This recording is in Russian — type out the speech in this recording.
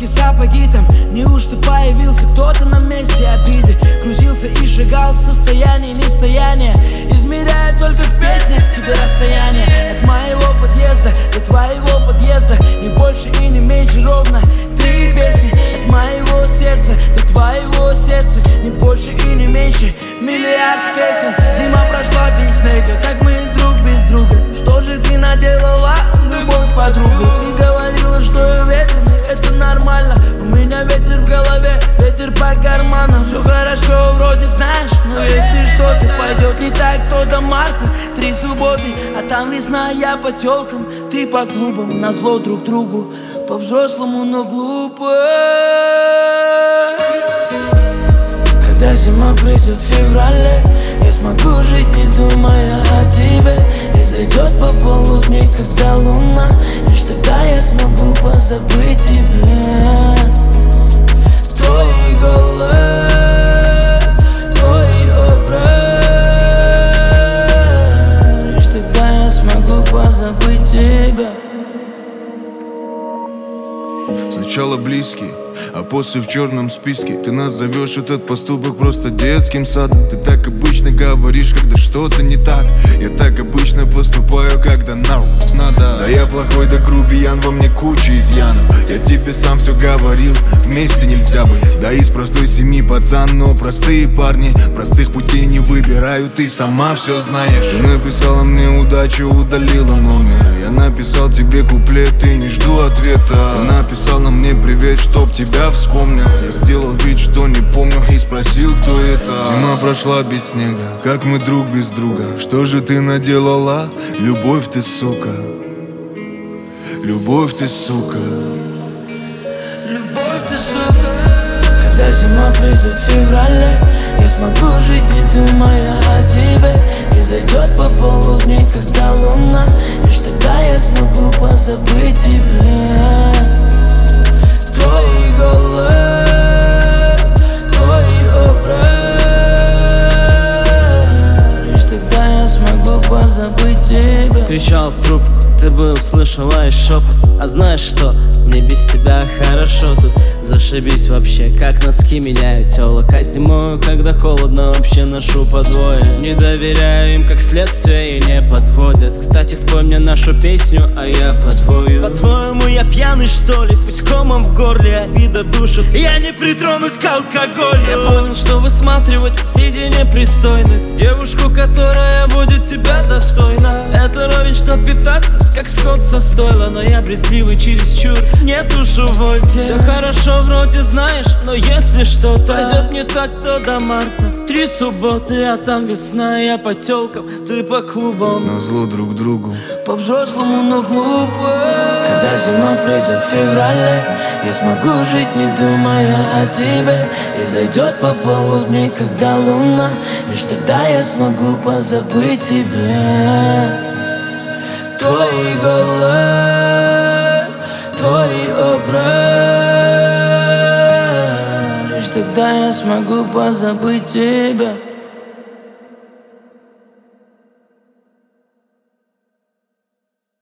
ботинки, сапоги там. Неужто появился кто-то на месте обиды? Крутился и шагал в состоянии нестояния, измеряя только в песнях тебе расстояние. От моего подъезда до твоего подъезда не больше и не меньше, ровно 3 песни. От моего сердца до твоего сердца не больше и не меньше, миллиард песен. Зима прошла без снега, как мы друг без друга. Что же ты наделала, любовь, подруга? Ты говорила, что я ветреный, это нормально. У меня ветер в голове, ветер по карманам. Все хорошо, вроде знаешь, но если что-то пойдет не так, то до марта 3 субботы, а там весна, я по телкам, ты по клубам. Назло друг другу, по-взрослому, но глупо. Когда зима придет в феврале, я смогу жить, не думая о тебе. И зайдет пополудни, когда луна, лишь тогда я смогу позабыть тебя. Твой голос, твой образ, лишь тогда я смогу позабыть тебя. Сначала близкий, а после в черном списке. Ты назовешь этот поступок просто детским садом. Ты так обычно говоришь, когда что-то не так. Я так обычно поступаю, когда надо. Да я плохой, да грубиян, во мне куча изъянов. Я тебе сам все говорил, вместе нельзя быть. Да из простой семьи пацан, но простые парни простых путей не выбирают, ты сама все знаешь. Ты написала мне удачу, удалила номер. Я написал тебе куплет, ты не жду ответа. Ты написала мне привет, чтоб тебя вспомнил. Я сделал вид, что не помню, и спросил, кто это. Зима прошла без снега, как мы друг без друга. Что же ты наделала? Любовь ты, сука. Любовь ты, сука. Любовь ты, сука. Когда зима придет в феврале, я смогу жить, не думая о тебе. И зайдет пополудни, когда луна, лишь тогда я смогу позабыть тебя. Твой голос, твой образ, лишь тогда я смогу позабыть тебя. Кричал в трубку, ты бы услышала и шепот. А знаешь что, мне без тебя хорошо тут. Зашибись вообще, как носки меняют тёлок. А зимою, когда холодно, вообще ношу по двое. Не доверяю им, как следствие, и не подводят. Кстати, спой мне нашу песню, а я подвою. По-твоему, я пьяный, что ли? Пусть комом в горле обида душит, я не притронусь к алкоголю. Я понял, что высматривать среди непристойных девушку, которая будет тебя достойна. Это ровень, что питаться, как скот со стойла. Но я брезгливый чересчур, не душу вольте. Все хорошо, вроде знаешь, но если что-то пойдет не так, то до марта 3 субботы, а там весна, я по телкам, ты по клубам. Назло друг другу, по-взрослому, но глупо. Когда зима придет в феврале, я смогу жить, не думая о тебе. И зайдет пополудни, когда луна, лишь тогда я смогу позабыть тебя. Твой голос, твой образ, лишь тогда я смогу позабыть тебя.